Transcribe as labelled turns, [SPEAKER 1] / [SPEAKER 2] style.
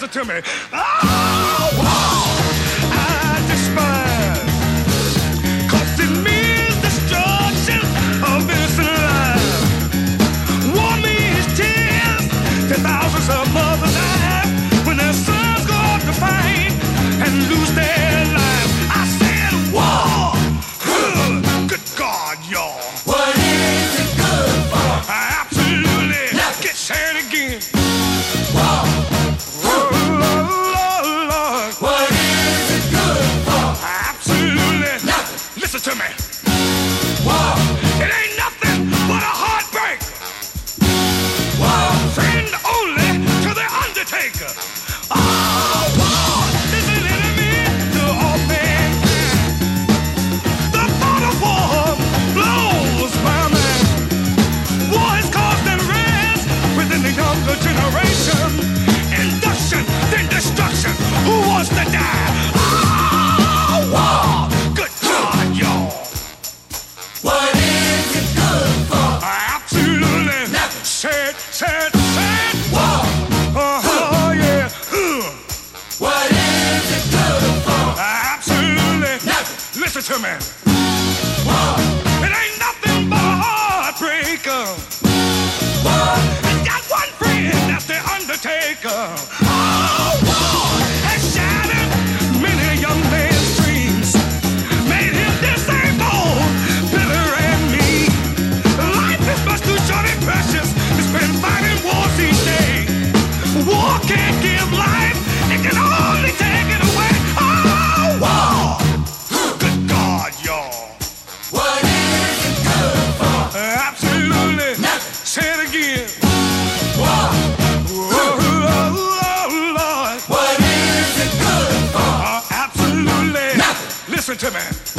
[SPEAKER 1] listen to me. Oh, war I despise, 'cause it means destruction of innocent lives. War means tears that thousands of mothers have when their sons go off to fight and lose their lives. I said war. Good God, y'all.
[SPEAKER 2] What is it good for?
[SPEAKER 1] Absolutely. Get said again.
[SPEAKER 2] War.
[SPEAKER 1] Oh, Lord.
[SPEAKER 2] What is it good for?
[SPEAKER 1] Absolutely.
[SPEAKER 2] Nothing.
[SPEAKER 1] Listen to me.
[SPEAKER 2] War.
[SPEAKER 1] It ain't nothing but a heartbreak.
[SPEAKER 2] War.
[SPEAKER 1] Friend only to the undertaker. Oh, war is an enemy to all mankind. The thought of war blows my mind. War has caused unrest within the younger generation. Induction, then destruction. Who wants to die? Oh, war. Good God, y'all.
[SPEAKER 2] What is it good for?
[SPEAKER 1] Absolutely.
[SPEAKER 2] Nothing.
[SPEAKER 1] Said.
[SPEAKER 2] War.
[SPEAKER 1] Oh, yeah.
[SPEAKER 2] What is it good for?
[SPEAKER 1] Absolutely.
[SPEAKER 2] Nothing.
[SPEAKER 1] Listen to me.
[SPEAKER 2] War.
[SPEAKER 1] It ain't nothing but a heartbreaker.
[SPEAKER 2] War.
[SPEAKER 1] I got one friend, that's the undertaker. Oh, war has shattered many a young man's dreams, made him disabled, bitter and mean. Life is much too short and precious to spend fighting wars each day. War can't give life, it can only take it away. Oh, war. Good God, y'all.
[SPEAKER 2] What is it good for?
[SPEAKER 1] Absolutely.
[SPEAKER 2] Nothing.
[SPEAKER 1] Say it again.
[SPEAKER 2] War.
[SPEAKER 1] Oh, Lord.
[SPEAKER 2] What is it good for?
[SPEAKER 1] Absolutely.
[SPEAKER 2] Nothing.
[SPEAKER 1] Listen to me.